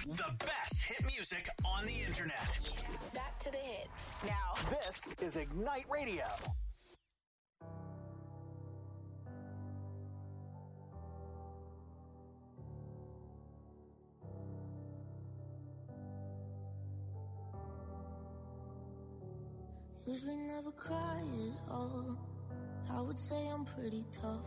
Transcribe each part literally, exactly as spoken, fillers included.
The best hit music on the internet. Back to the hits. Now, this is Ignite Radio. Usually never cry at all. I would say I'm pretty tough,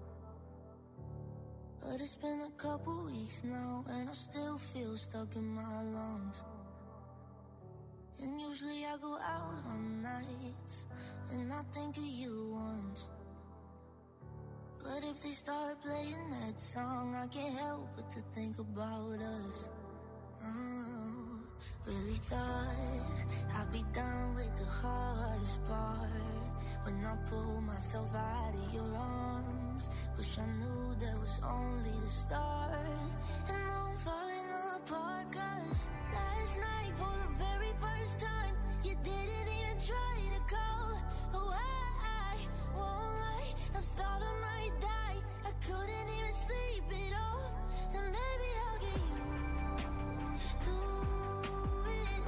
but it's been a couple weeks now and I still feel stuck in my lungs. And usually I go out on nights and I think of you once, but if they start playing that song, I can't help but to think about us. Oh, really thought I'd be done with the hardest part when I pulled myself out of your arms. Wish I knew that was only the start. And now I'm falling apart, cause last night for the very first time you didn't even try to call. Oh, I, I won't lie, I thought I might die. I couldn't even sleep at all. And maybe I'll get used to it,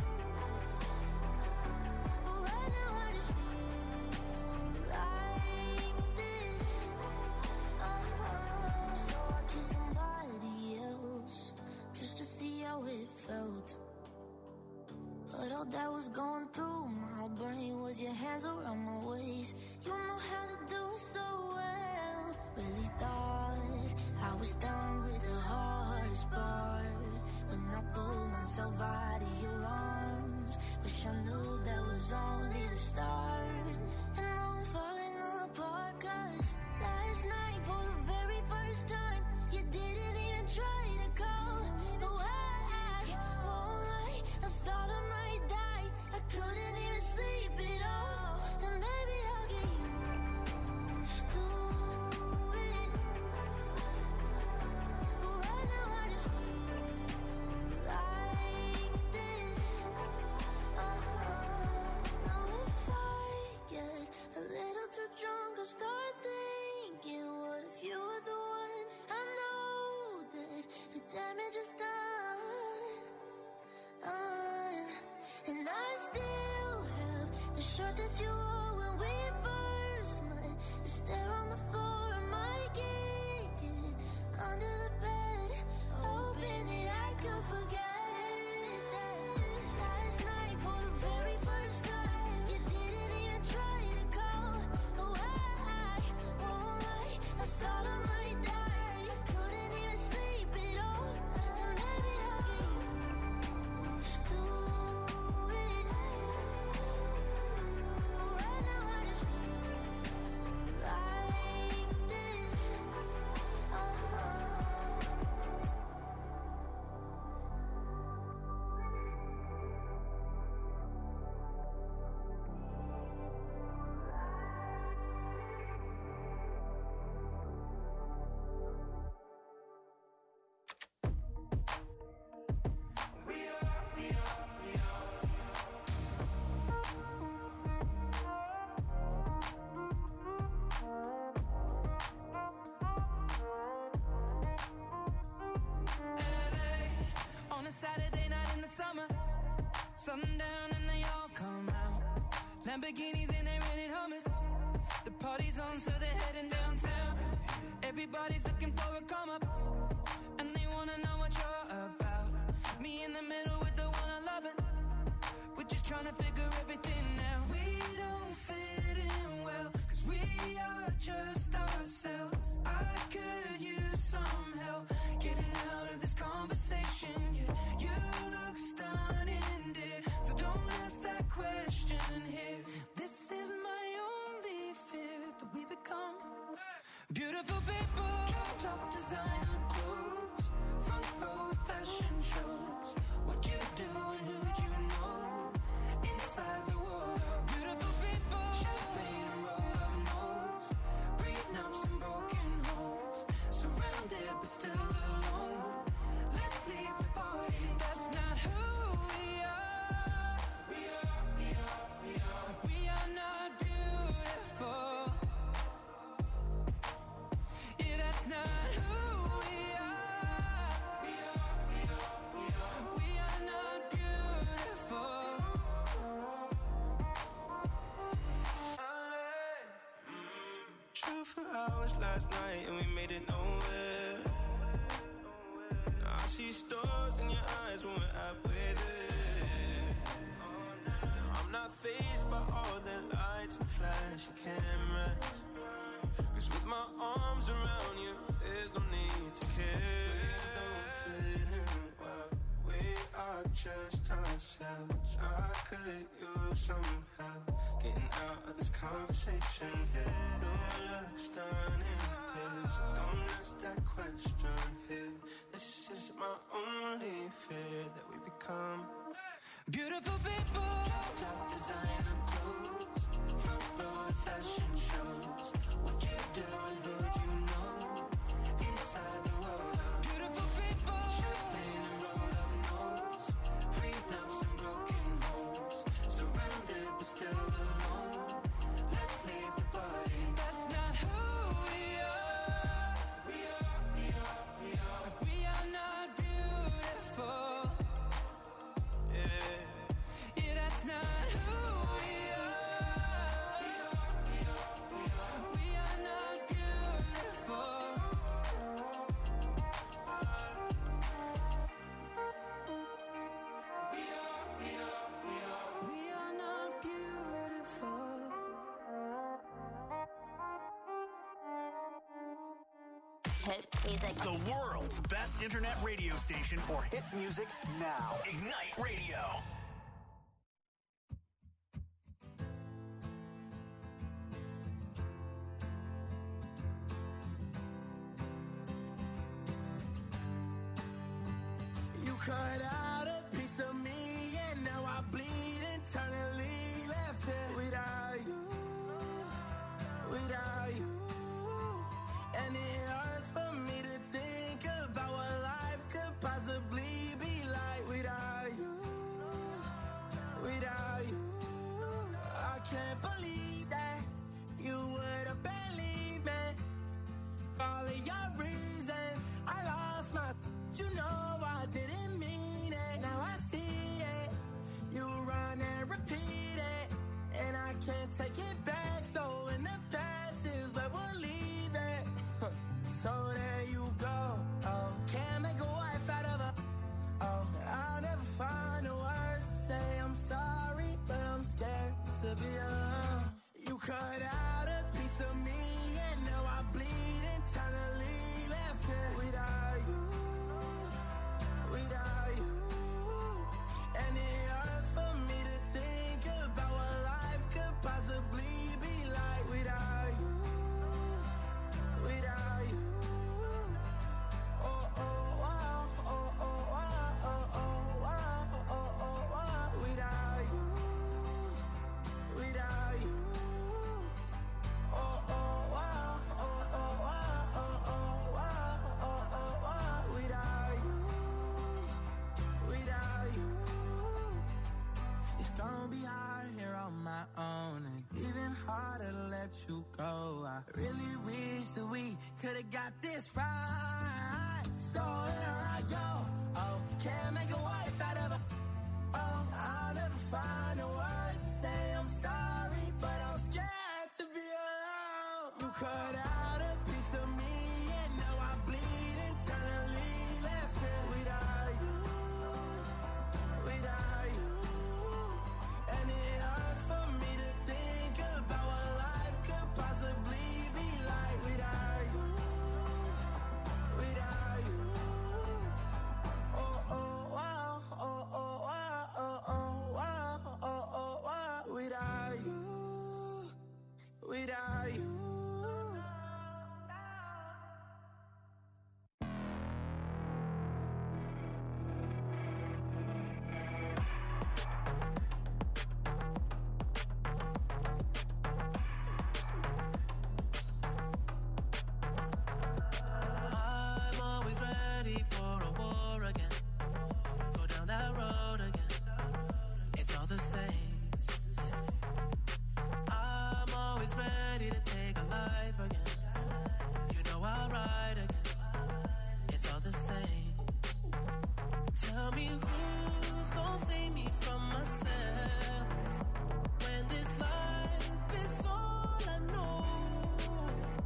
but right now I just feel like this. Uh-huh. So I kissed somebody else just to see how it felt, but all that was going through my brain was your hands around my waist. You know how to do it so well. Really thought I was done with the hardest part when I pulled myself out of your arms. Wish I knew that was only the start. And now I'm falling apart, cause last night for the very first time you didn't even try to call. Oh, I, I won't lie, I thought I might die. I couldn't even sleep at all. And maybe I'll get used to it, but right now I just feel like this. Uh-huh. Now if I get a little too drunk, I'll start thinking, what if you were the one? I know that the damage is done, done. And I still have the shirt that you wore when we first met. It's there on the floor of my kitchen, under the bed, hoping that I could forget that last night for the very first time you didn't even try to call. Oh, I, I won't lie, I thought I might die. I couldn't even sleep at all. And maybe I'll get used to it, but right now I just feel like this. Uh-huh. On a Saturday night in the summer, sundown and they all come out. Lamborghinis and they're renting hummus. The party's on, so they're heading downtown. Everybody's looking for a come up, and they wanna know what you're about. Me in the middle with the one I loving. We're just trying to figure everything out. We don't fit in well, cause we are just ourselves. I could use some help getting out of this conversation. Yeah, you look stunning, dear, so don't ask that question here. This is my only fear, that we become beautiful people. Top designer clothes, front row fashion shows. What you do and who'd you know inside the world of beautiful people. true for hours last night and we made it nowhere. Now I see stars in your eyes when we're halfway there. I'm not fazed by all the lights and flashy cameras, cause with my arms around you, there's no need to care. We don't fit in well, we are just ourselves. I could use some help getting out of this conversation here. You look stunning, please don't ask that question here. This is my only fear, that we become beautiful people. Top designer clothes, front row fashion shows. What you do and who you know inside the world. Beautiful people. Champagne and rolled up nose, prenups and broken homes. Surrounded but still alone. Let's leave the party. That's not who we are. We are, we are, we are. We are not beautiful. Yeah, yeah, that's not who we are. We are, we are, we are. We are not beautiful. We are, we are, we are. We are not beautiful. Hit music. The world's best internet radio station for hit music now. Ignite Radio. You cut out a piece of me and now I bleed internally. Left here without you, without you. And it hurts for me to think about what life could possibly be like without you, without you. I can't believe that you would have believed me. All of your reasons, I lost my, you know I didn't mean it. Now I see it, you run and repeat it, and I can't take it back. So in the past is where we'll leave it. So there you go. Oh, can't make a wife out of her. Oh, I'll never find the words to say I'm sorry, but I'm scared to be alone. You cut out a piece of me and now I bleed internally. Left here without you, without you. And it hurts for me to think about what life could possibly be like without you, without you. Oh, oh, wow, oh, oh, wow, oh, oh, wow, oh, oh, wow. Without you, without you. Oh, oh, wow, oh, oh, wow, oh, oh, wow, oh, oh, wow. Without you, without you. It's gonna be hard here on my own, and even harder to let you go. I really wish that we could've got this right. So here I go. Oh, can't make a wife out of her. Oh, I'll never find the words to say I'm sorry, but I'm scared to be alone. You cut out a piece of me and now I bleed internally. Left here without you, without you. And it hurts for me to think about what life could possibly be like without you, without you. Oh, oh, wow, oh, oh, wow, oh, oh, wow, oh, oh, wow. Without you, without you. I'm always ready for a war again. Go down that road again. It's all the same. I'm always ready to take a life again. You know I'll ride again. It's all the same. Tell me who's gonna save me from myself when this life is all I know.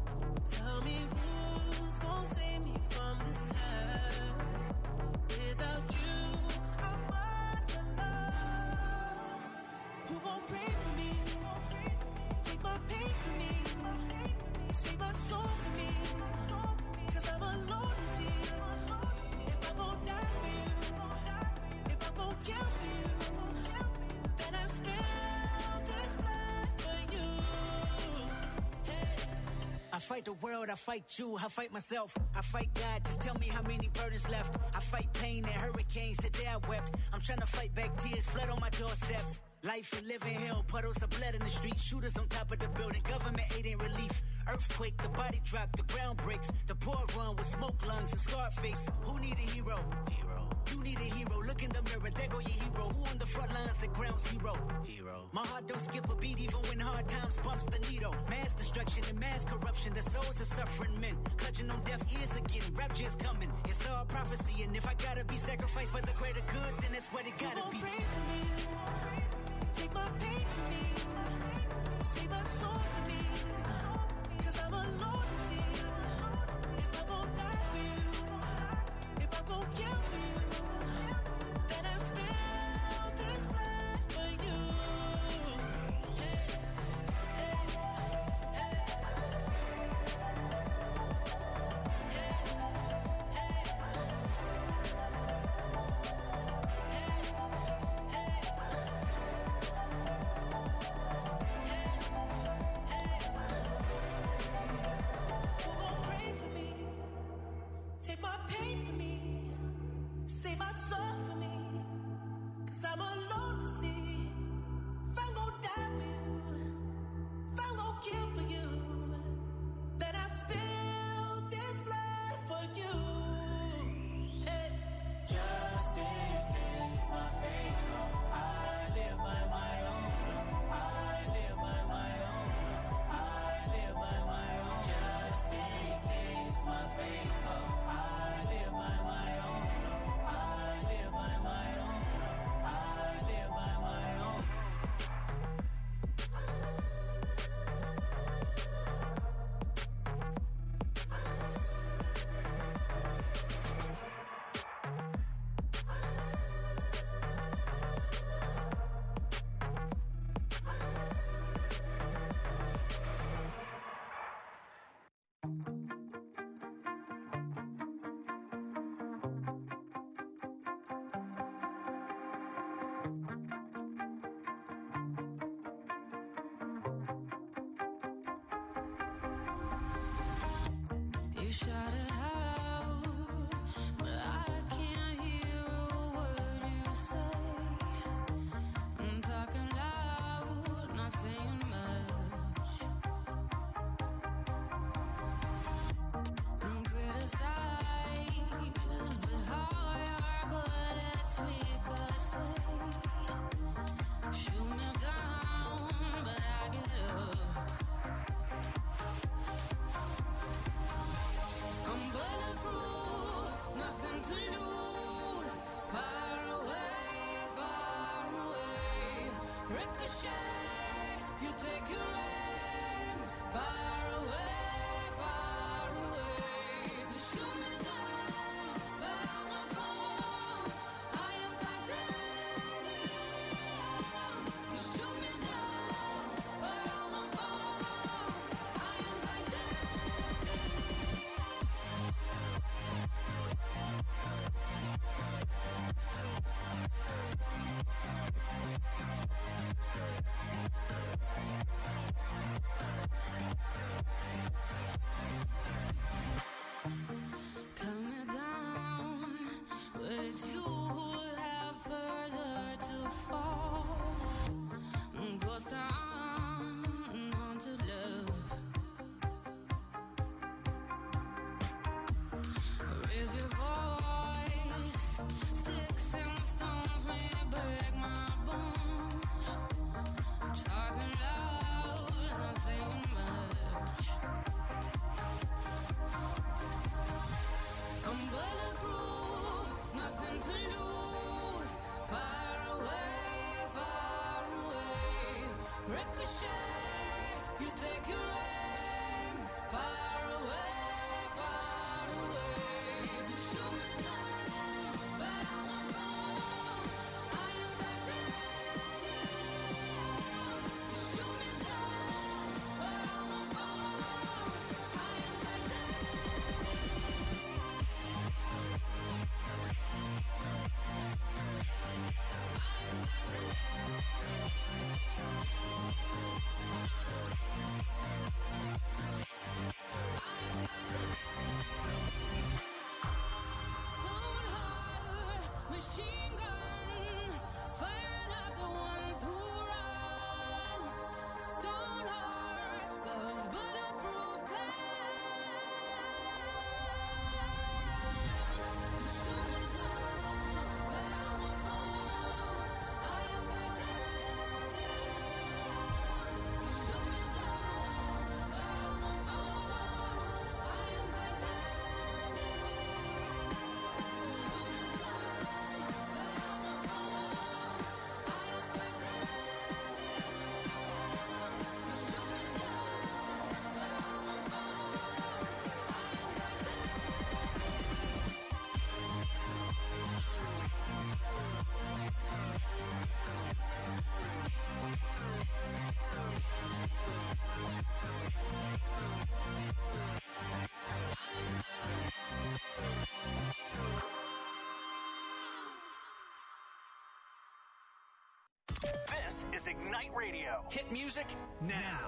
kill for you. Then I spill this blood for you. Hey. I fight the world, I fight you, I fight myself, I fight God, just tell me how many burdens left. I fight pain and hurricanes, today I wept. I'm trying to fight back tears, flood on my doorsteps. Life and living hell, puddles of blood in the street, shooters on top of the building, government aid ain't relief. Earthquake, the body drop, the ground breaks, the poor run with smoke lungs and scarred face. Who need a hero? Hero. You need a hero, look in the mirror, there go your hero. Who on the front lines at ground zero? Hero. My heart don't skip a beat even when hard times bumps the needle. Mass destruction and mass corruption, the souls of suffering men. Clutching on deaf ears again, rapture's coming. It's all prophecy, and if I gotta be sacrificed for the greater good, then that's what it gotta you be. Pray for me. Take my pain for me. Save my soul for me. Cause I'm alone to see. If I'm gonna die for you, if I'm gonna kill for you, then I spill this blood for you. Hey, hey, hey. Take my pain for me, save my soul for me, cause I'm alone to see. If I'm gonna die for you, if I'm gonna kill for you, then I spill this blood for you. Hey. Just in case my fate come, I live by my own law. I live by my own law. I live by my own. Just in case my fate come. Shout it out, but I can't hear a word you say. I'm talking loud, not saying much. I'm criticized, but hard, but it's ricochet. Shoot me down, but I get up. I'm bulletproof, nothing to lose. Far away, far away. Ricochet, you take your aim. Far away, far away. You shoot me down, but I won't fall. I am titanium. You shoot me down, but I won't fall. I am titanium. Cut me down, but it's you who have further to fall. Ghost town, haunted love. Raise your voice, sticks and stones may break my bones. Talking loud, not saying much. I'm bulletproof, nothing to lose. Far away, far away. Ricochet, you take your aim. Far away, far away. You shoot me down, but I won't fall. I am titanium. You shoot me down, but I won't fall. I am titanium. Ignite Radio. Hit music now.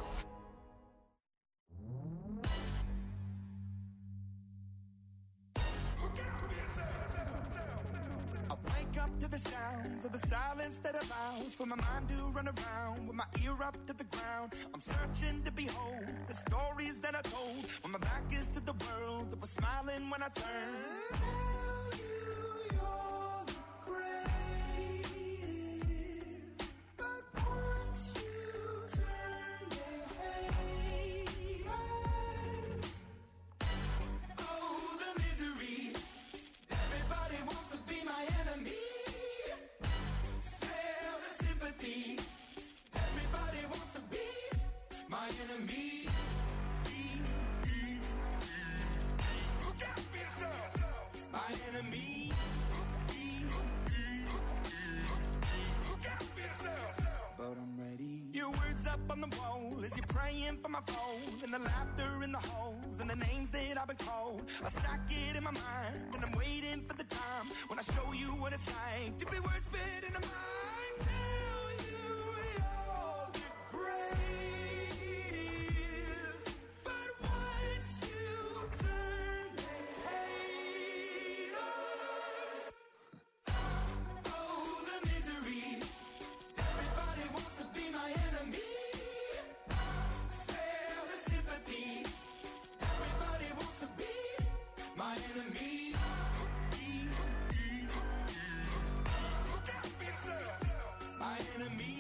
I wake up to the sounds of the silence that allows for my mind to run around with my ear up to the ground. I'm searching to behold the stories that I told when my back is to the world that was smiling when I turned. Tell you you're the greatest, but once you turn, they hate us. Oh, the misery. Everybody wants to be my enemy. Smell the sympathy. Everybody wants to be my enemy. Look out for yourself. My enemy. Look out for yourself. But I'm ready. Your words up on the wall as you're praying for my phone, and the laughter in the halls and the names that I've been called. I stack it in my mind and I'm waiting for the time when I show you what it's like to be worse fit in a mind. Tell you you're the greatest, but once you turn, they hate us. Oh, the misery. Everybody wants to be my enemy. Spare the sympathy. Everybody wants to be my enemy. Look out for yourself. My enemy.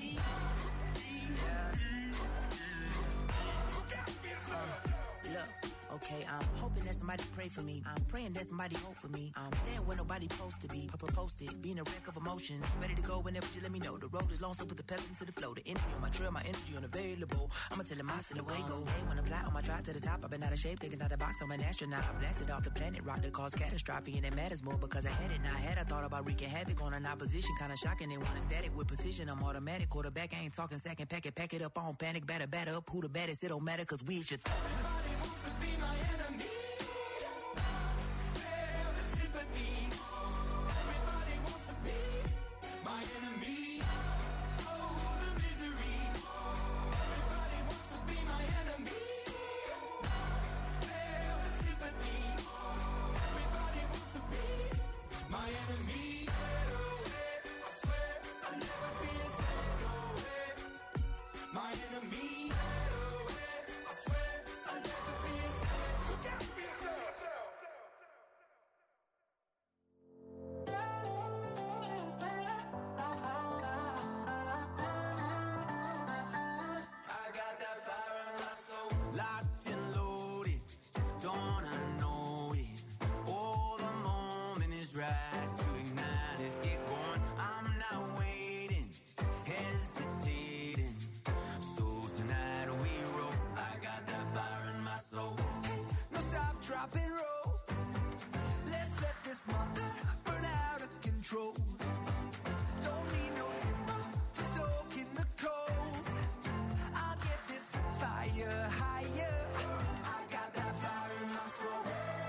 Look out for yourself. Look, okay, I'm hoping that somebody pray for me. I'm praying that somebody hope for me. I'm staying where nobody supposed to be. Papa posted, being a wreck of emotions. Ready to go whenever you let me know. The road is long, so put the pedal into the flow. The energy on my trail, my energy unavailable. I'ma tell him I still away go. Hey, when I fly on my drive to the top, I've been out of shape, thinking out the box. I'm an astronaut. I blasted off the planet rock that caused catastrophe, and it matters more because I had it. Now I had I thought about wreaking havoc on an opposition, kinda shocking. They want a static with precision. I'm automatic. Quarterback, I ain't talking second pack it, pack it up on panic, batter, batter up. Who the baddest? It don't matter, cause we is your th- Everybody wants to be my enemy. Spare the sympathy. Everybody wants to be my enemy. Oh, the misery. Everybody wants to be my enemy. Spare the sympathy. Everybody wants to be my enemy. I swear I'll never be a second away. My enemy. I swear I'll never be a second. Look out for yourself. I got that fire in my soul. Locked and loaded, don't I know it? Oh, the moment is right to ignite. Let's get going. I'm not waiting, hesitating. So tonight we roll. I got that fire in my soul. No stop, drop and roll. Let's let this mother burn out of control. Don't need no timber to stoke in the coals. I'll get this fire higher. I got that fire in my soul.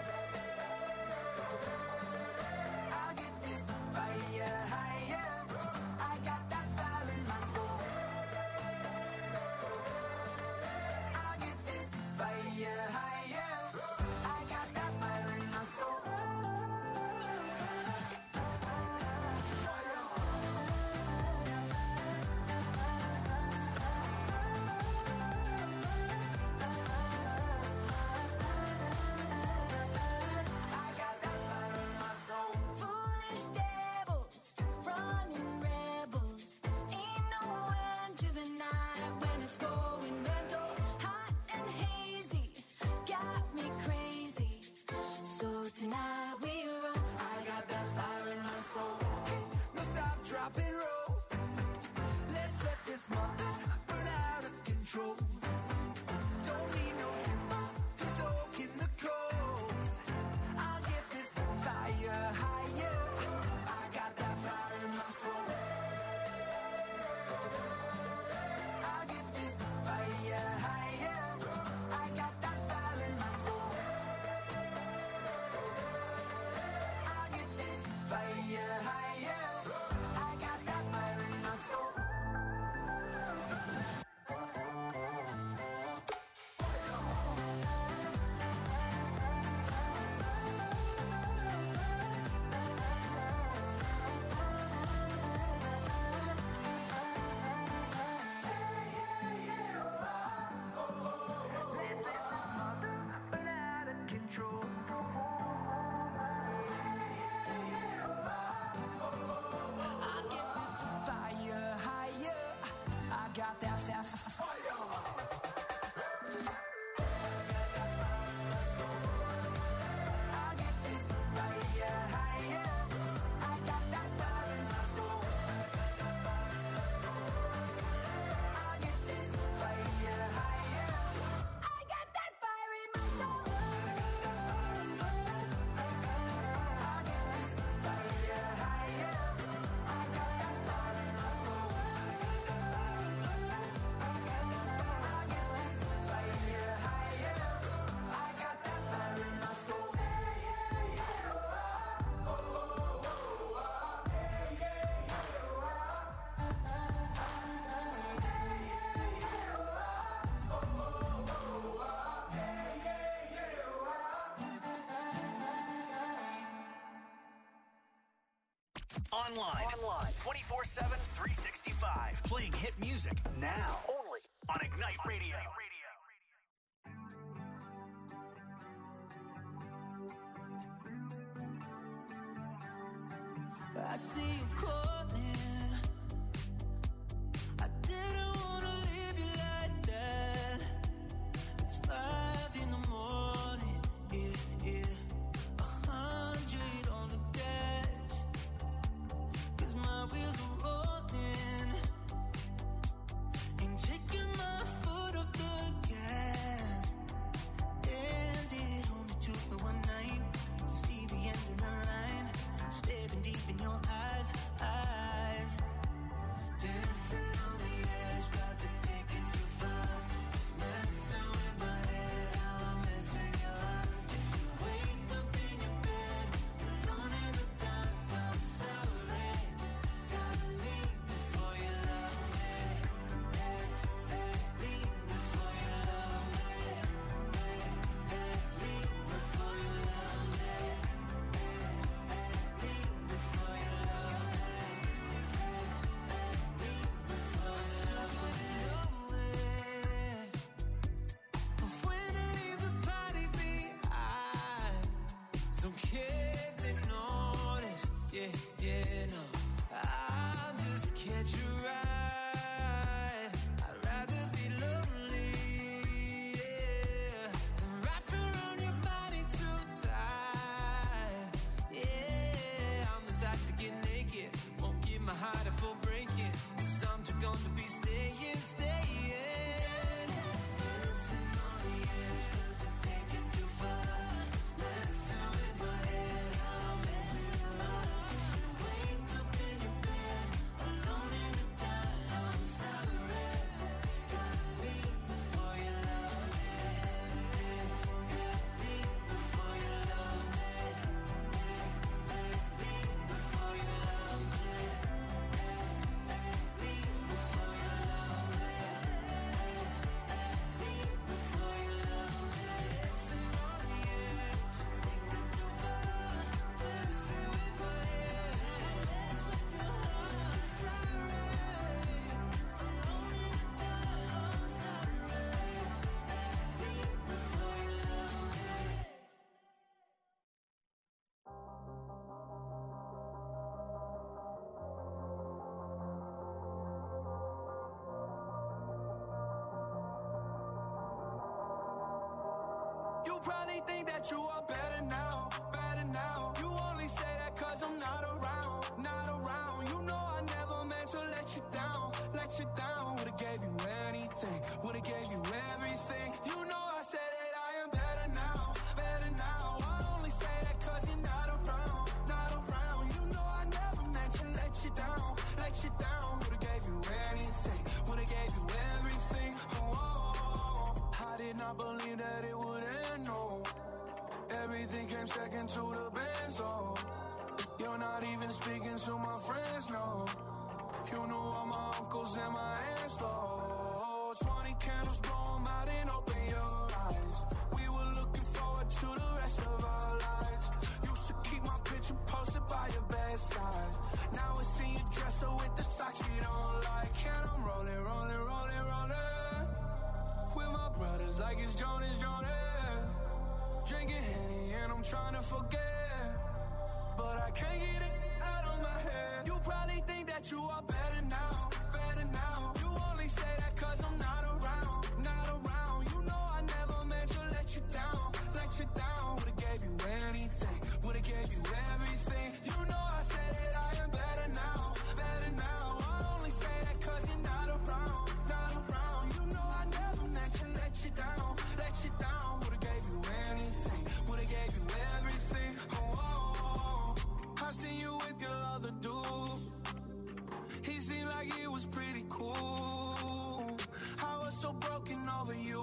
I'll get this fire higher. I got that fire in my soul. I'll get this fire higher. I got that Online. Online. twenty-four seven, three sixty-five. Playing hit music now. Only on Ignite Radio. I see you calling. I didn't wanna leave you like that. It's five in the morning, yeah, yeah. A hundred on the dash, 'cause my wheels are rolling. Ain't taking my foot off the gas. And it only took me one night to see the end of the line. Staring deep in your eyes, eyes. Dancing on the edge, got to take it too far. Messing with my head, how I mess with your heart. If you wake up in your bed, alone in the dark, I'm sorry. Gotta leave before you love me. Hey, hey, leave before you love me. Hey, hey, leave before you love me. Don't care if they notice, yeah, yeah, no. I'll just catch you right. I'd rather be lonely, yeah, than wrapped around your body too tight. Yeah, I'm the type to get naked, won't give my heart a full breaking. 'Cause I'm too gone to be staying, staying. Dancing on the edge, but to take it too far. Messing with my head, I'm messing with your heart. If you wake up in your bed, alone in the dark, I'm sorry. Gotta leave before you love me. Leave before you love me. Leave before you love me. Leave before you love me. Leave before you love me. Dancing on the edge, take it too far. Messing with my head, mess with your heart. Sorry, alone in the dark, I'm sorry. Leave before you love me. You probably think that you are better now, better now. You only say that 'cause I'm not around, not around. You know I never meant to let you down, let you down. Would've gave you anything, would've gave you everything. You know I said that I am better now, better now. I only say that 'cause you're not around, not around. You know I never meant to let you down, let you down. Would've gave you anything, would've gave you everything. Oh, I did not believe that it would end, no. Everything came second to the best, oh. You're not even speaking to my friends, no. You knew all my uncles and my aunts, oh. Twenty candles, blow 'em out and open your eyes. We were looking forward to the rest of our lives. Used to keep my picture posted by your bedside. Now it's in your dresser with the socks you don't like. And I'm rolling, rolling, rolling, rolling with my brothers like it's Jonas, Jonas. Drinking Henny and I'm trying to forget, but I can't get it out of my head. You probably think that you are better now, better now. You only say that 'cause I'm not around, not around. You know I never meant to let you down, let you down. Would've gave you anything, would've gave you everything. You know I said that I am better now, better now. I only say that 'cause you're not around, not around. You know I never meant to let you down, let you down. Would've gave you anything, would've gave you everything. Oh, oh, oh. I seen you with your other dude. He seemed like he was pretty cool. I was so broken over you.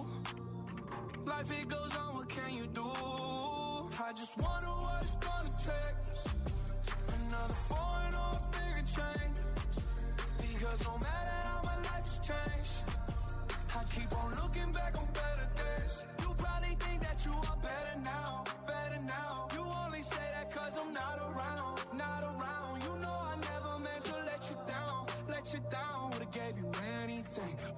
Life it goes on, what can you do? I just wonder what it's gonna take. Another foreign or a bigger change. Because no matter how my life's changed, I keep on looking back on better days. You probably think that you are better now, better now. You only say that 'cause I'm not around, not around. You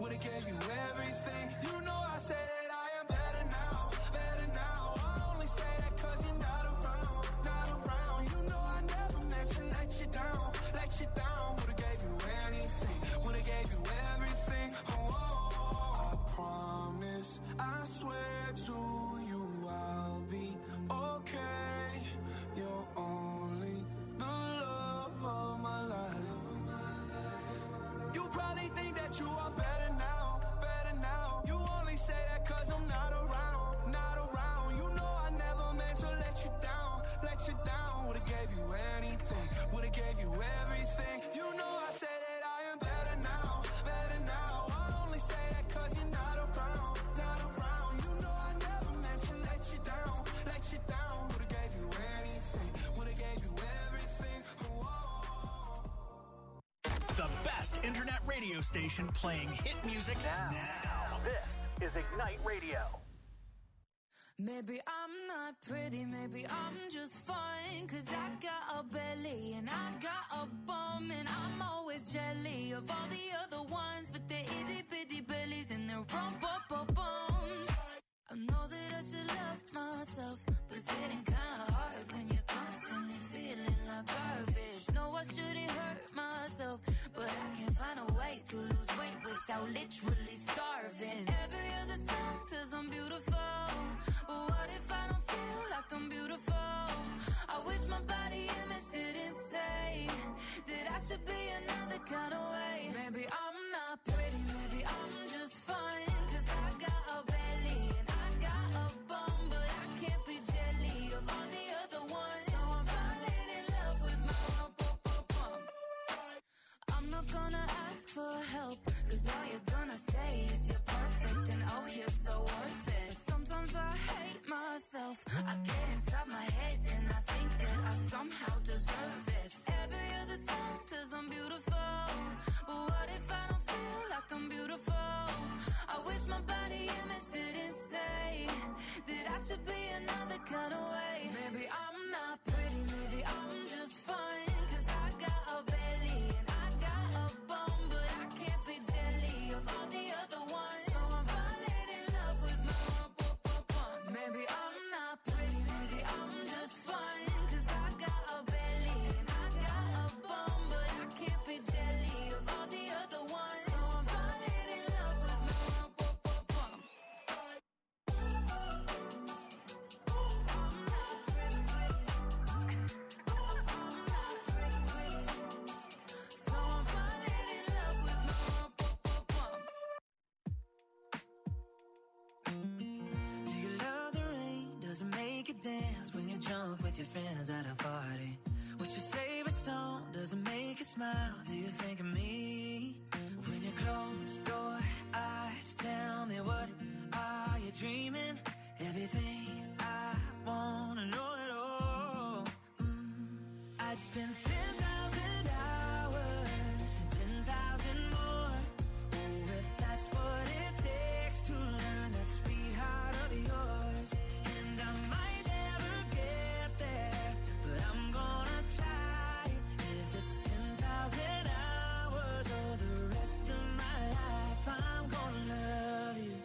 would've gave you everything. You know I say that I am better now, better now. I only say that cause you're not around, not around. You know I never meant to let you down, let you down. Would've gave you anything, would've gave you everything. Oh, oh, I promise, I swear to you I'll be okay. You're only the love of my life. You probably think that you are better now, better now. You only say that cause I'm not around, not around. You know I never meant to let you down, let you down. Would've gave you anything, would've gave you everything. You know I say that I am better now, better now. I only say that cause you're not around, not around. You know I never meant to let you down, let you down. Would've gave you anything, would've gave you everything. Whoa. The best internet radio station playing hit music now. now. This is Ignite Radio. Maybe I'm not pretty, maybe I'm just fine. Cause I got a belly and I got a bum. And I'm always jelly of all the other ones with their itty bitty bellies and their rump up up bums. I know that I should love myself, but it's getting kinda hard when you're constantly feeling like garbage. No, I shouldn't hurt myself, but I can't find a way to lose weight without literally starving. Every other song says I'm beautiful, but what if I don't feel like I'm beautiful? I wish my body image didn't say that I should be another kind of way. Maybe I'm not pretty, maybe I'm just fine. Cause I got a belly and I got a bum, but I can't be jelly of all the other ones. So I'm falling in love with my bum, bum, bum, bum. I'm not gonna ask for help, cause all you're gonna say is you're perfect and oh you're so worth it. Sometimes I hate myself, I get inside my head and I think that I somehow deserve this. Every other song says I'm beautiful, but what if I don't feel like I'm beautiful? I wish my body image didn't say that I should be another kind of way. Maybe I'm not pretty, maybe I'm just fine. Cause I got a belly and I got a bum, but I can't be jelly of all the other ones. So I'm falling in love with my bum, bum, bum, bum. Maybe I'm not pretty, maybe I'm just fine. Cause I got a belly and I got a bum, but I can't be jelly of all the other ones. So I'm falling in love with my bum, bum, bum, bum. I'm not pretty, pretty. I'm not pretty, pretty. So I'm falling in love with my bum, bum, bum, bum. Do you love the rain? Does it make you dance when you're drunk with your friends at a party? What's your favorite song? Does it make you smile? Do you think of me? When you close your eyes, tell me what are you dreaming? Everything I wanna know it all. Mm. I'd spend ten thousand hours and ten thousand more. Oh, if that's what it takes to learn that sweetheart of yours. And I might never get there, but I'm gonna try. If it's ten thousand hours or the rest of my life, I'm gonna love you.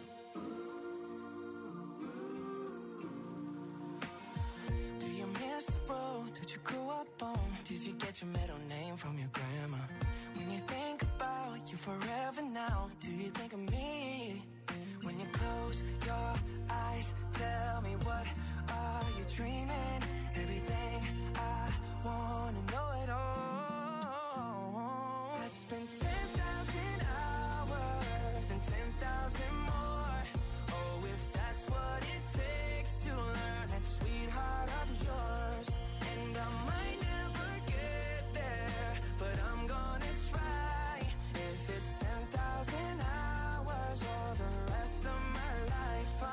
Do you miss the road that you grew up on? Did you get your middle name from your grandma? When you think about you forever now, do you think of me? When you close your eyes, tell me what are you dreaming? Everything I wanna know it all. I'd spend ten thousand hours and ten thousand more. Oh, if that's what it takes to learn that sweetheart of yours. And I might never get there, but I'm gonna try. If it's ten thousand hours or the rest of my life,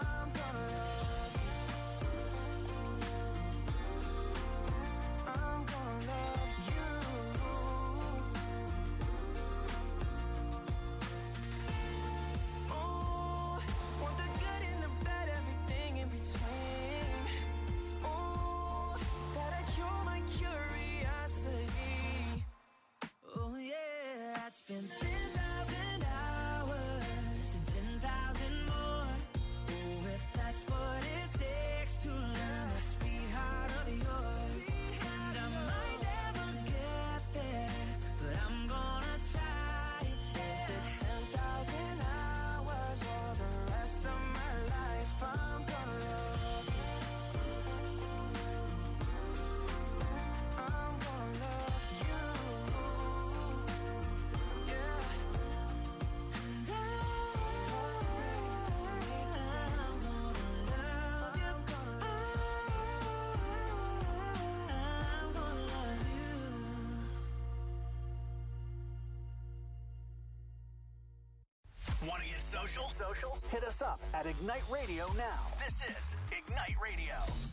social? Social? Hit us up at Ignite Radio now. This is Ignite Radio.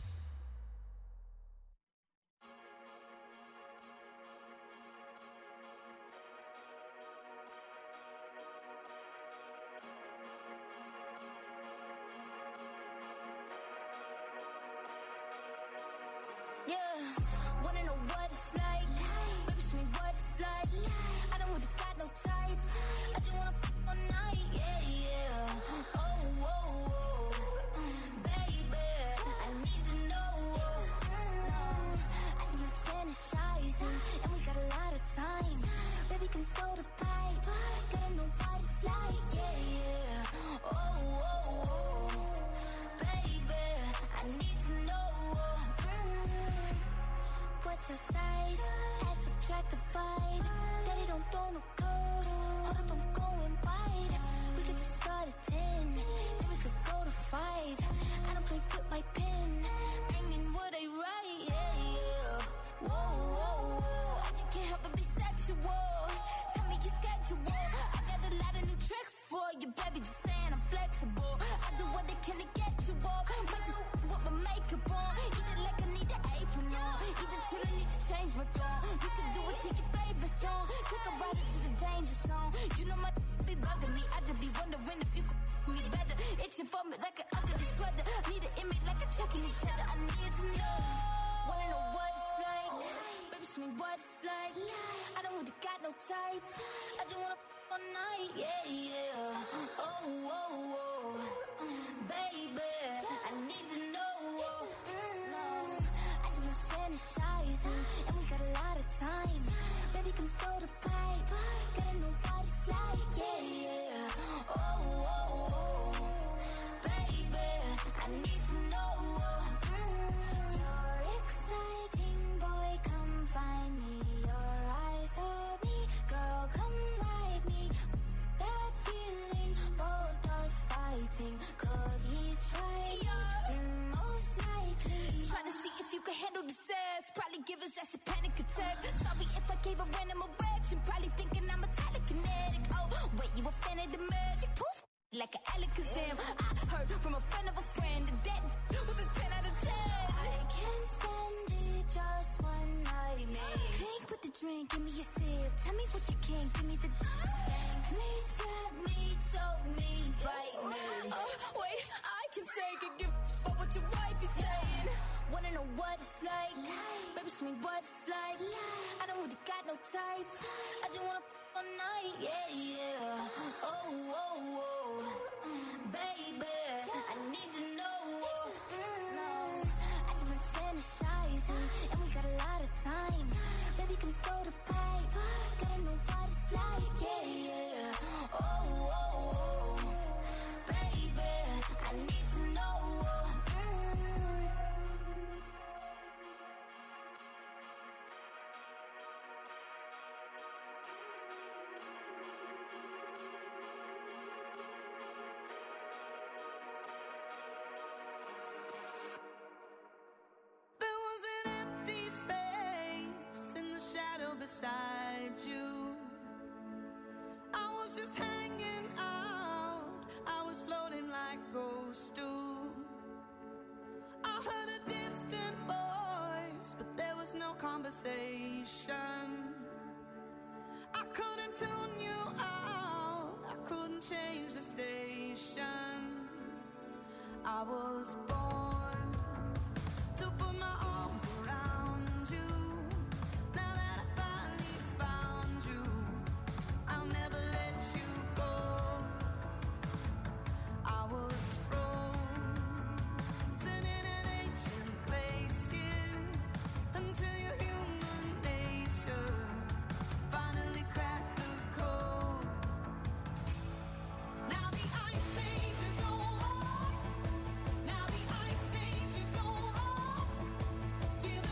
Yeah, wanna know what it's like? Baby, show me what it's like. I don't really got no tights. I just wanna f*** all night. Yeah, yeah. Oh, oh, oh. Baby, I need to know. Mm, I just been fantasizing, and we got a lot of time. Baby, can throw the pipe. Gotta know what it's like. Yeah, yeah. Oh, oh, oh. Baby, I need to know. What's your size? Add, subtract, divide. Daddy don't throw no curves. Hold up, I'm going wide. We could just start at ten, then we could go to five. I don't play with my pen. Bring in what I write, yeah, yeah. Whoa, whoa, whoa. I just can't help but be sexual. Tell me your schedule. I got a lot of new tricks for you, baby. Just saying I'm flexible. I do what they can to get you off. Might just with my makeup on. Eat it like I need an apron on. Even till I need to change my tone. You can do it to your favorite song. Take a ride to the danger zone. You know my be bugging me. I just be wondering if you could me better. Itching for me like an ugly sweater. Need an image like a chucking each other. I need to know. Wanna know what it's like? Baby, show me what it's like. I don't really got no tights. I just wanna f*** all night. Yeah, yeah. Oh, oh, oh. Baby, I need to know. Mm, I just been fantasizing, and we got a lot of time. Baby, can throw the pipe. Gotta know what it's like. Yeah, yeah. Oh, oh, oh. Baby, I need to know. Mm, you're exciting, boy, come find me. Your eyes are me, girl, come ride me. That feeling, both us fighting. Could he try? Mm, most likely. Trying to see if you can handle the sass. Probably give us that's a panic attack. Sorry if I gave a random erection. Probably thinking I'm a telekinetic. Oh, wait, you a fan of the magic? Poof, like an Alakazam. I heard from a friend of a friend that that was a ten out of ten. I can't stand it, just one night, man. Drink with the drink, give me a sip. Tell me what you can, give me the spank me, slap me, choke me, bite me. Oh, wait, I can take it, give up what your wife is saying. Wanna know what it's like? Baby, show me what it's like. I don't really got no tights. I just wanna f*** all night, yeah, yeah. Oh, oh, oh. Baby, I need to know. Mm, I just been fantasizing, and we got a lot of time. Baby, can throw the pipe. Gotta know what it's like, yeah, yeah. Oh, oh, oh. Baby, I need to know. Mm. There was an empty space in the shadow beside you. I was just hanging out. I was floating like ghosts do. I heard a distant voice, but there was no conversation. I couldn't tune you out. I couldn't change the station. I was born to put my arms around you. Now that I finally found you, I'll never let you go. I was frozen in an ancient place here until your human nature finally cracked the code. Now the ice age is over. Now the ice age is over. Feel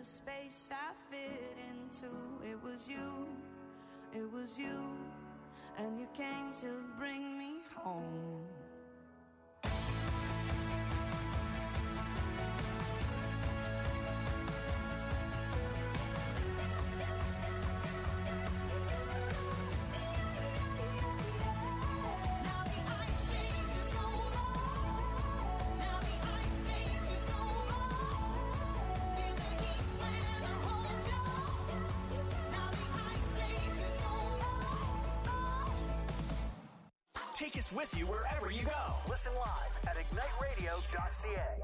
space I fit into. It was you, it was you, and you came to bring me home. Take us with you wherever you go. Listen live at ignite radio dot c a.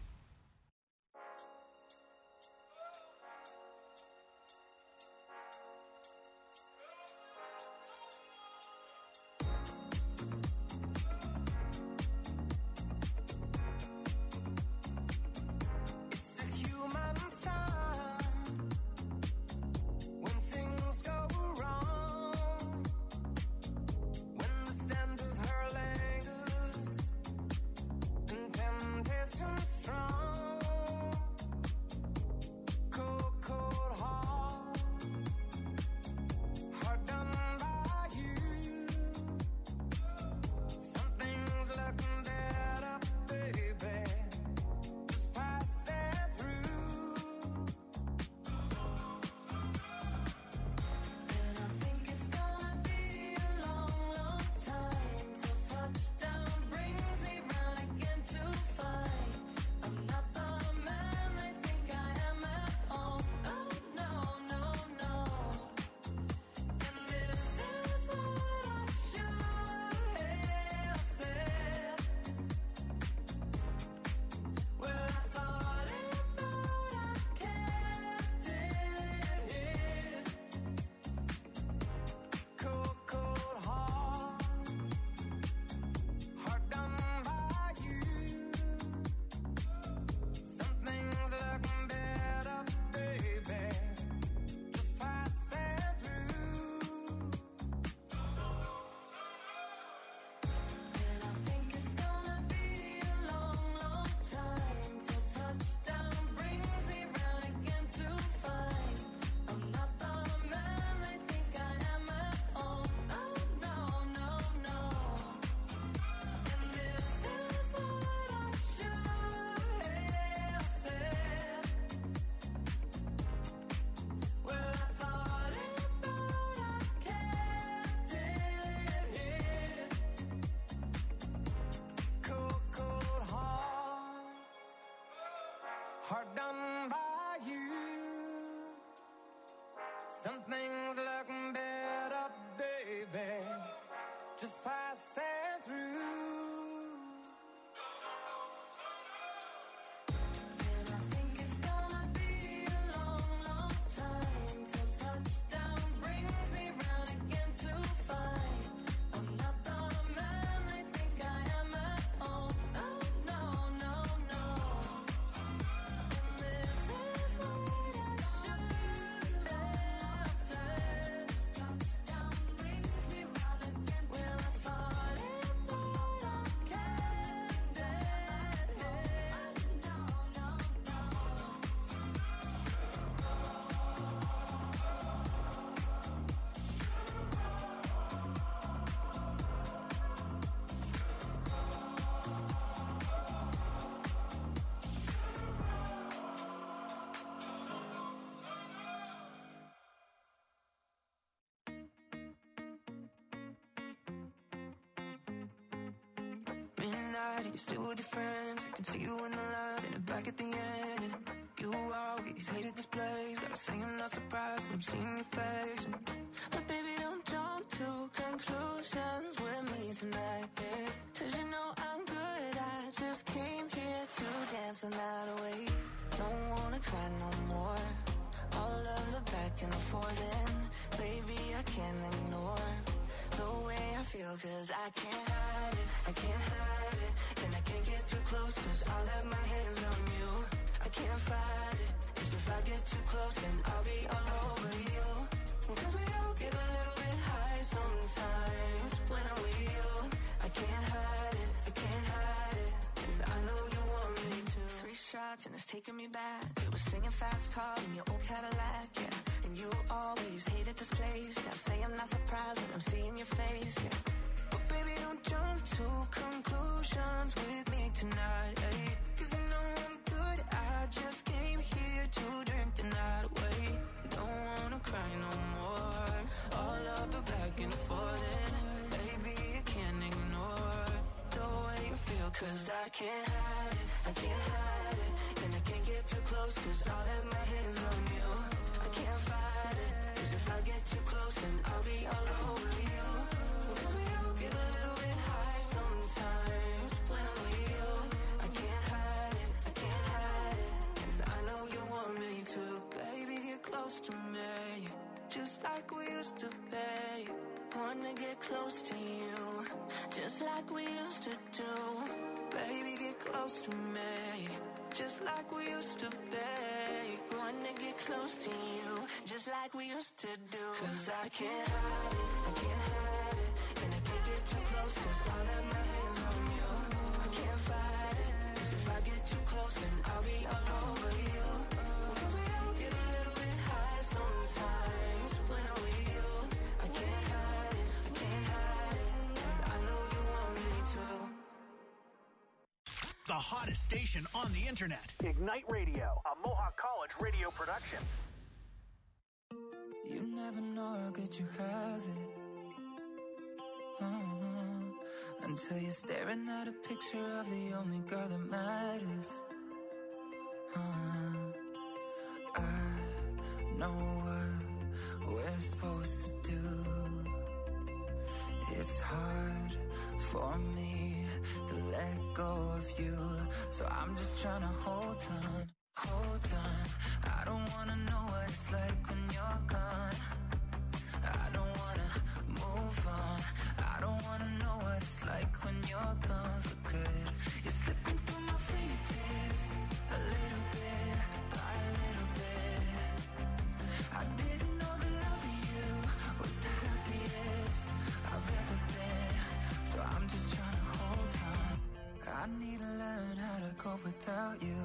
Hard done by you. Some things look better, baby, just passing through. Midnight, you're still with your friends. I can see you in the lines and back at the end. You always hated this place. Gotta say I'm not surprised when I'm seeing your face. But baby, don't jump to conclusions with me tonight, yeah. Cause you know I'm good, I just came here to dance the night away. Don't wanna cry no more. All of the back and forth, and baby, I can't ignore the way I feel, cause I can't hide it, I can't hide it, and I can't get too close, cause I'll have my hands on you. I can't fight it, cause if I get too close, then I'll be all over you. Cause we all get a little bit high sometimes when I'm with you. I can't hide it, shots and it's taking me back. We were singing fast car in your old Cadillac, yeah. And you always hated this place, yeah. Say I'm not surprised when I'm seeing your face, yeah. But baby, don't jump to conclusions with me tonight, hey. Cause you know I'm good, I just came here to drink the night away. Don't wanna cry no more. All of the back and forth, baby, you can't ignore the way you feel. Cause I can't hide it, I can't hide it. And I can't get too close cause I'll have my hands on you. I can't fight it, cause if I get too close then I'll be all over you. Cause we all get a little bit high sometimes when I'm with you. I can't hide it, I can't hide it. And I know you want me to. Baby, get close to me, just like we used to be. Wanna get close to you, just like we used to do. Baby, get close to me, just like we used to be. Wanna get close to you, just like we used to do. Cause I can't hide it, I can't hide it. And I can't get too close cause I'll have my hands on you. I can't fight it, cause if I get too close then I'll be all over you. Cause we all get a little bit high sometimes when I'm with you. I can't hide it, I can't hide it. And I know you want me to. The hottest station on the internet. Ignite Radio, a Mohawk College radio production. You never know how good you have it. Uh-huh. Until you're staring at a picture of the only girl that matters. Uh-huh. I know what we're supposed to do. It's hard for me to let go of you, so I'm just trying to hold on, hold on. I don't wanna know what it's like when you're gone. I don't wanna move on. I don't wanna know what it's like when you're gone for good. You're slipping through my fingertips, a little bit by a little bit. I didn't know the love of you was the happiest I've ever been, so I'm just trying to hold on. I need to learn how to cope without you.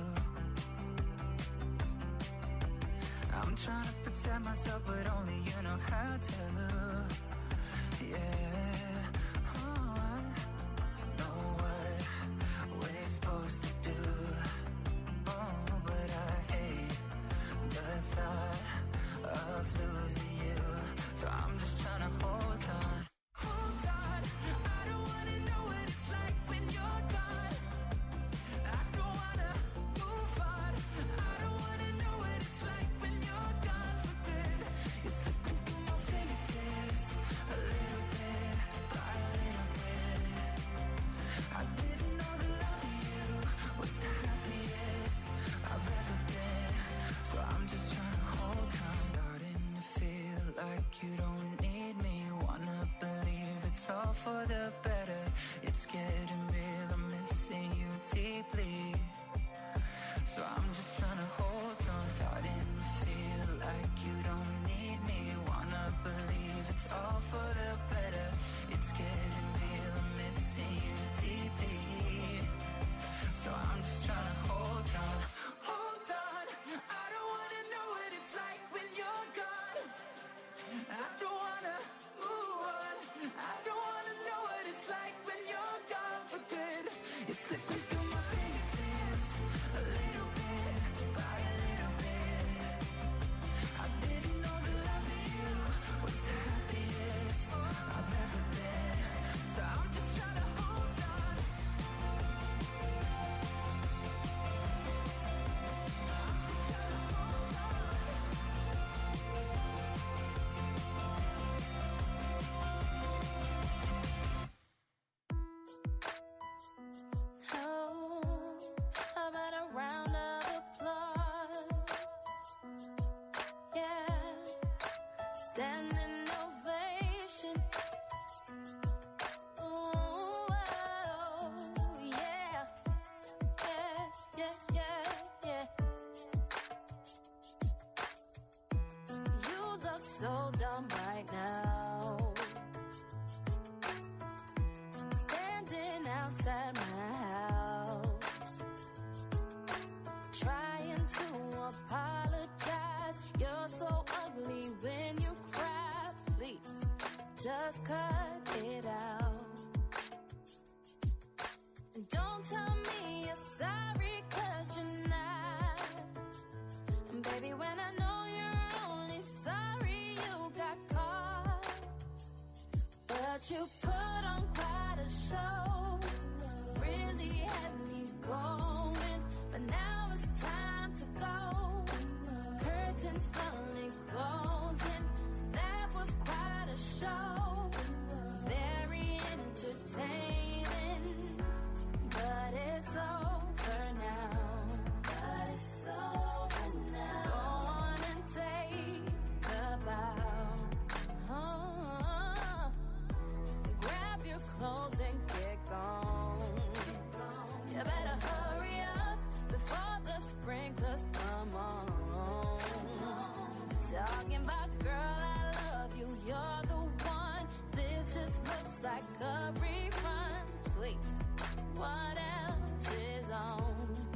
I'm trying to protect myself, but only you know how to. Yeah, oh, I know what we're supposed to do. Oh, but I hate the thought of losing you, so I'm just trying to hold on. Hold on, I don't wanna know what it's like when you're gone. I don't wanna move on. I don't wanna know what it's like when you're gone for good. You're slipping through my fingertips, a little bit by a little bit. I didn't know the love of you was the happiest I've ever been, so I'm just trying to hold on. Starting to feel like you don't need me. Wanna believe it's all for the better. It's getting real, I'm missing you deeply, so I'm just trying to hold on. Starting to feel like you don't need me. Wanna believe it's all for the better. It's getting real, I'm missing you deeply, so I'm just trying to hold on. Hold on, I don't wanna know what it's like when you're gone. I don't wanna move on. I don't wanna know what it's like when you're gone for good. You're slipping through my fingertips, a little bit by a little bit. I didn't know the love of you was the happiest I've ever been, so I'm just trying to hold on. Oh, how about a round of applause? Yeah, standing ovation. Ooh, oh, yeah, yeah, yeah, yeah, yeah. You look so dumb right now, standing outside my house. just cut it out. And don't tell me you're sorry, cause you're not. And baby, when I know you're only sorry you got caught. But you put on quite a show, really had me going. But now it's time to go. Curtains finally closing. That was quite a show, very entertaining. But it's over now. But it's over now. Go on and take a bow. Oh, grab your clothes and get gone. You better hurry up before the sprinklers come on. Talking about, girl, I love you, you're the one. This just looks like a refund. Please, what else is on?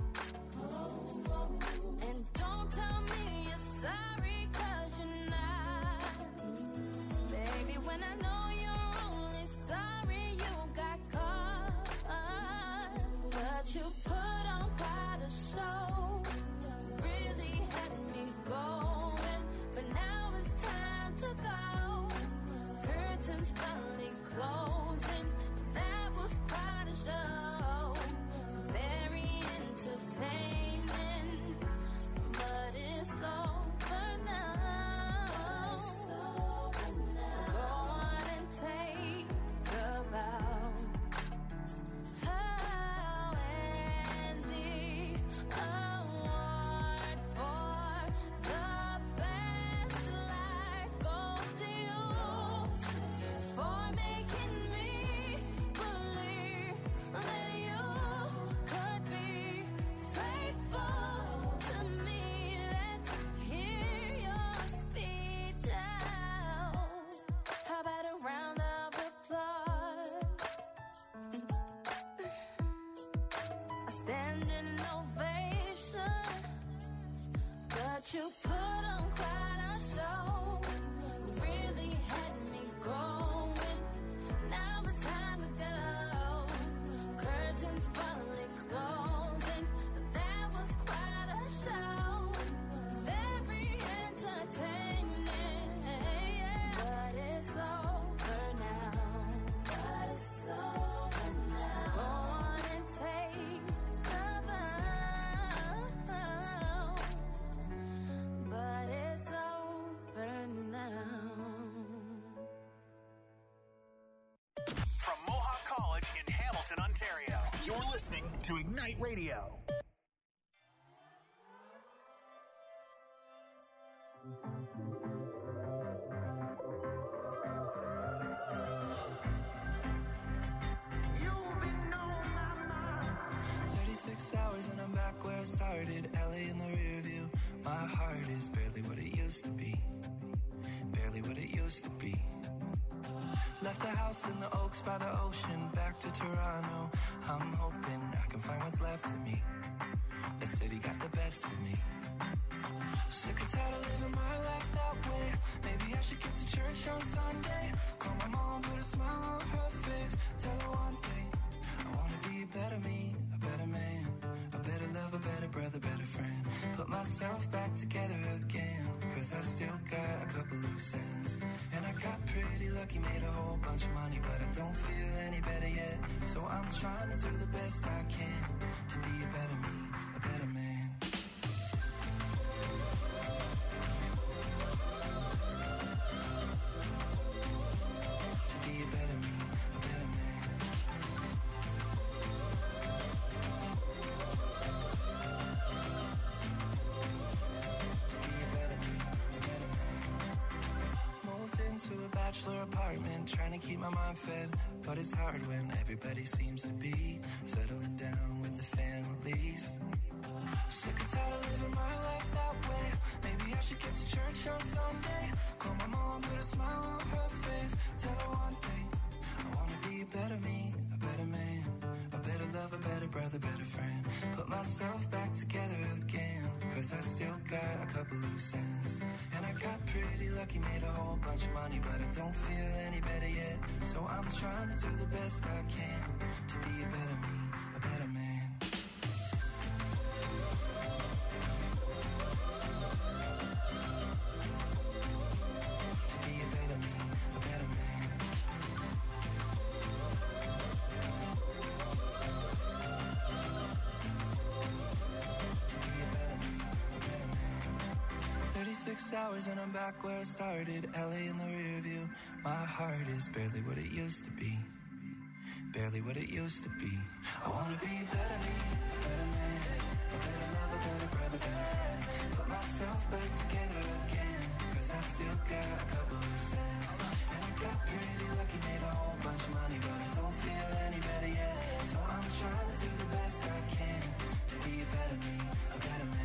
And don't tell me you're sorry, cause you're not. Baby, when I know you're only sorry you got caught. But you put on quite a show, really had me going. But now it's time to go. Curtains finally closing. That was quite a show, very entertaining. But it's over now. Go on and take a bow. Oh, and the award for the best life goes to you, for making me believe that you could be faithful to me. Let's hear your speech out. How about a round of applause? A standing ovation. But you put on quite a show, really had me going. Now it's time to go. Curtains finally closing. That was quite a show, very entertaining. But it's over now. But it's over now. Go on and take a bow. But it's over now. From Mohawk College in Hamilton, Ontario, you're listening to Ignite Radio. thirty-six hours and I'm back where I started. L A in the rear view. My heart is barely what it used to be. Barely what it used to be. Left the house in the Oaks by the ocean. Back to Toronto. I'm hoping I can find what's left of me. That city got the best of me. Sick and tired of living my life that way. Maybe I should get to church on Sunday. Call my mom, put a smile on her face. Tell her one thing, I wanna be a better me, a better man, a better lover, better brother, better friend. Put myself back together again, cause I still got a couple loose ends. And I got pretty lucky, made a whole bunch of money, but I don't feel any better yet. So I'm trying to do the best I can to be a better me, a better man. To be a better me, a better man. To be a better me, a better man. Moved into a bachelor apartment, trying to keep my mind fed. But it's hard when everybody seems to be settling down with the families. Sick and tired of living my life that way. Maybe I should get to church on Sunday. Call my mom, put a smile on her face. Tell her one thing, I wanna be a better me, a better man, a better lover, better brother, another better friend. Put myself back together again, cause I still got a couple loose ends. And I got pretty lucky, made a whole bunch of money, but I don't feel any better yet. So I'm trying to do the best I can to be a better me, a better man. Six hours and I'm back where I started, L A in the rear view. My heart is barely what it used to be, barely what it used to be. I wanna be a better me, a better man, a better lover, better brother, better friend. Put myself back together again, cause I still got a couple of cents. And I got pretty lucky, made a whole bunch of money, but I don't feel any better yet. So I'm trying to do the best I can to be a better me, a better man.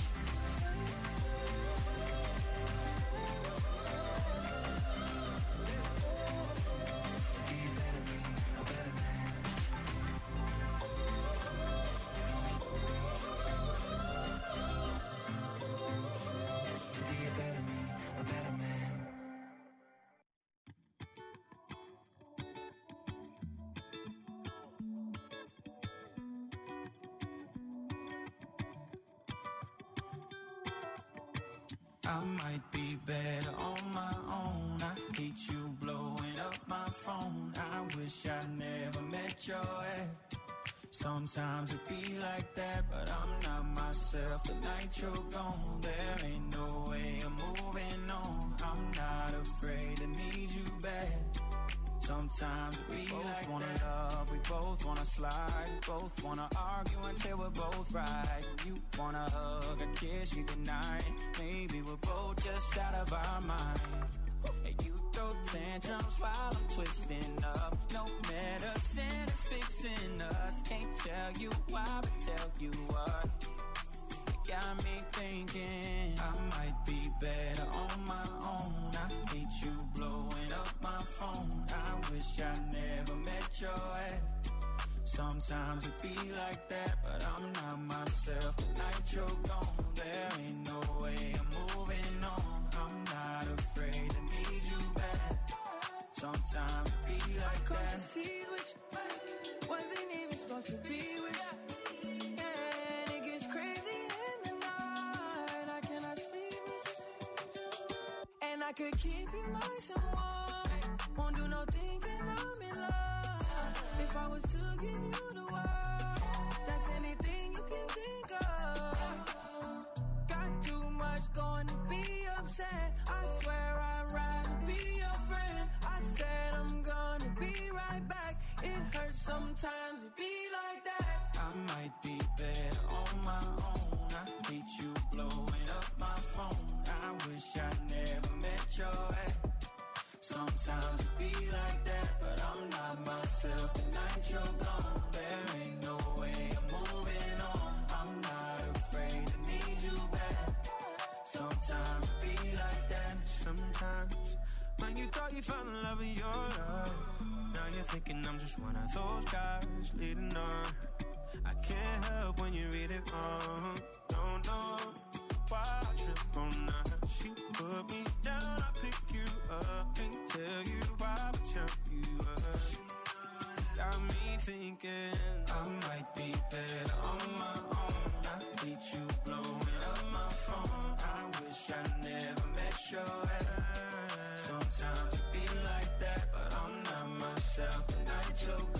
I might be better on my own. I hate you blowing up my phone. I wish I never met your ex. Sometimes it be like that, but I'm not myself. The night you're gone, there ain't no way I'm moving on. I'm not afraid to need you back. Sometimes we both like wanna that. Love, we both wanna slide, we both wanna argue until we're both right. You wanna hug and kiss me goodnight. Maybe we're both just out of our mind. And you throw tantrums while I'm twisting up. No medicine is fixing us. Can't tell you why, but tell you what. It got me thinking I might be better on my own. I hate you blowing up my phone. I wish I never met your ex. Sometimes it be like that, but I'm not myself. The night you're gone, there ain't no way I'm moving on. I'm not afraid to need you back. Sometimes it be like that. Cross the seas with you, wasn't even supposed to be with you. And it gets crazy in the night. I cannot sleep with you. And I could keep you nice and warm. Won't do no thinking I'm in love. If I was to give you the world, that's anything you can think of. Got too much going to be upset. I swear I'd rather be your friend. I said I'm gonna be right back. It hurts sometimes to be like that. I might be better on my own. I hate you blowing up my phone. I wish I never met your ex. Sometimes it be like that, but I'm not myself. The night you're gone, there ain't no way I'm moving on. I'm not afraid to need you back. Sometimes it be like that. Sometimes when you thought you found the love of your life, now you're thinking I'm just one of those guys leading on. I can't help when you read it wrong. Don't know why I trip on that. She put me down, I pick you up. Can't tell you why, but tell you up. Got me thinking I might be better on my own. I hate you blowing up my phone. I wish I never met your ex. Sometimes it be like that, but I'm not myself. The night you're